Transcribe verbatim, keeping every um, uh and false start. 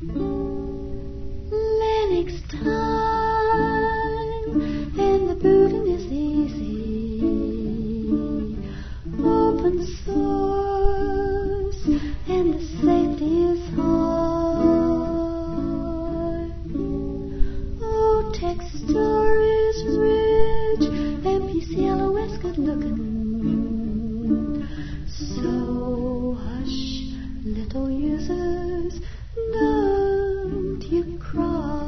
Linux time, and the booting is easy. Open source, and the safety is high. Oh, Textor is rich, and P C L O S good looking. So hush, little users, don't you cry.